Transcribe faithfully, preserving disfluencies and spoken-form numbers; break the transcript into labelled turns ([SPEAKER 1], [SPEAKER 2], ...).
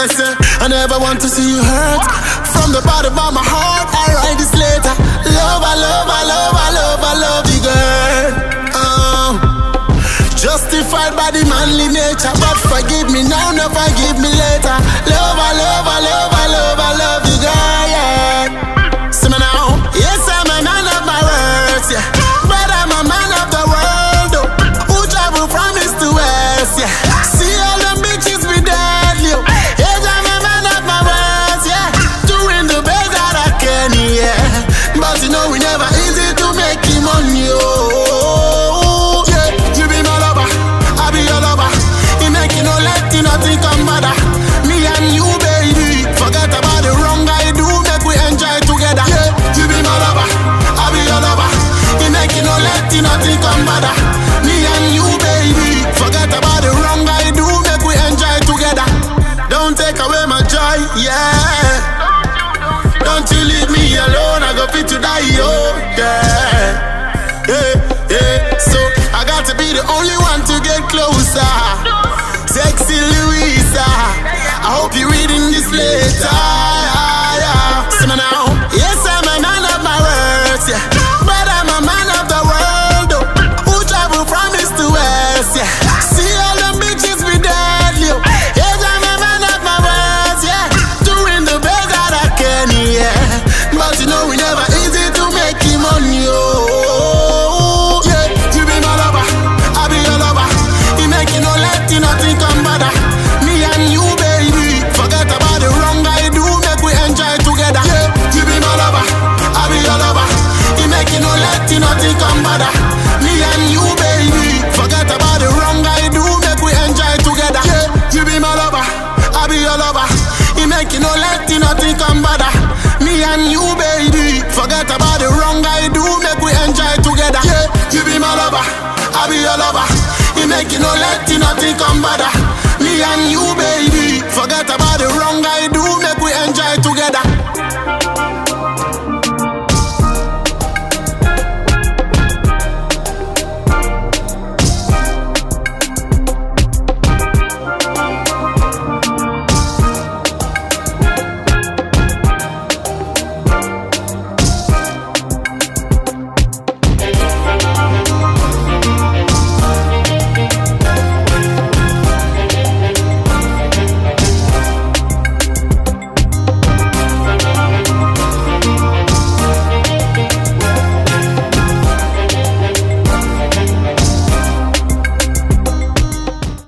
[SPEAKER 1] yes, eh. I never want to see you hurt. From the bottom of my heart, I write this letter. Love, I love, I love, I love, I love you, girl. Uh, justified by the manly nature, but forgive me now, no forgive me later. Love, I love, I love, I love, I love you, girl, yeah. See me now, yes, I'm a man of my words, yeah. But I'm a man of the world, oh, who travel from east to west, yeah. See all the bitches be deadly, oh. Yes, I'm a man of my words, yeah. Doing the best that I can, yeah. But you know we never easy to make him money, oh. Yeah, you be my lover, I be your lover. You make you no let you nothing come bother. Me and you, baby, forget about the wrong I do, make we enjoy together. Yeah, you be my lover, I be your lover. You make you no let you nothing come bother. Me and you, baby, forget about the wrong I do, make we enjoy together. Don't take away my joy, yeah. Don't you leave me alone, I go fit to die, oh, yeah. Yeah, yeah. So I got to be the only one to get closer. Sexy Louisa, I hope you're reading this later, yeah. See me now, yes, I'm a man of my words, yeah. But I'm a man of the world, oh, who travel from east to west, yeah. See all the bitches be deadly, oh. Yes, I'm a man of my words, yeah. Doing the best that I can, yeah. But you know we never easy to make him money, oh. Yeah, you be my lover, I be your lover. You make you no let you nothing come bother. Me and you, baby, forget about the wrong I do, make we enjoy together. Yeah, you be my lover, I be your lover. You make you no let you nothing come bother. Me and you, baby, forget about the wrong I do, make we enjoy together. Yeah, you be my lover, I be your lover. You make you no let you nothing come bother. Me and you, baby, forget about the wrong I do, make we enjoy together. Yeah, you be my lover, I be your lover. You make you no let you nothing come bother. Me and you, baby.